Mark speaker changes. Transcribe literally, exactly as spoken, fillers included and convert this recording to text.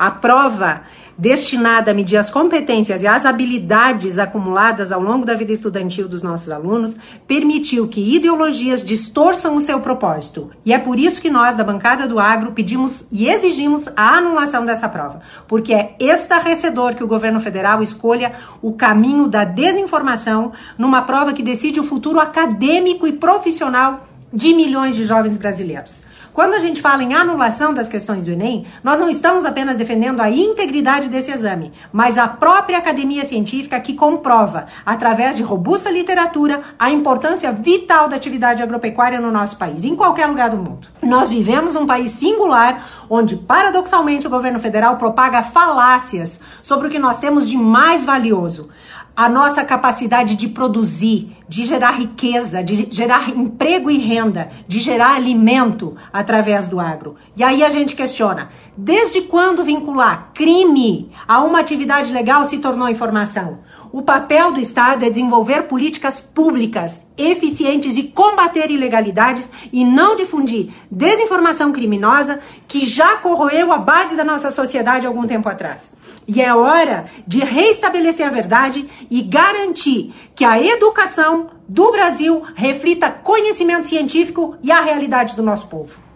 Speaker 1: A prova destinada a medir as competências e as habilidades acumuladas ao longo da vida estudantil dos nossos alunos permitiu que ideologias distorçam o seu propósito. E é por isso que nós, da bancada do Agro, pedimos e exigimos a anulação dessa prova, porque é estarrecedor que o governo federal escolha o caminho da desinformação numa prova que decide o futuro acadêmico e profissional de milhões de jovens brasileiros. Quando a gente fala em anulação das questões do Enem, nós não estamos apenas defendendo a integridade desse exame, mas a própria academia científica que comprova, através de robusta literatura, a importância vital da atividade agropecuária no nosso país, em qualquer lugar do mundo. Nós vivemos num país singular, onde, paradoxalmente, o governo federal propaga falácias sobre o que nós temos de mais valioso. A nossa capacidade de produzir, de gerar riqueza, de gerar emprego e renda, de gerar alimento através do agro. E aí a gente questiona, desde quando vincular crime a uma atividade legal se tornou informação? O papel do Estado é desenvolver políticas públicas eficientes e combater ilegalidades e não difundir desinformação criminosa que já corroeu a base da nossa sociedade há algum tempo atrás. E é hora de reestabelecer a verdade e garantir que a educação do Brasil reflita conhecimento científico e a realidade do nosso povo.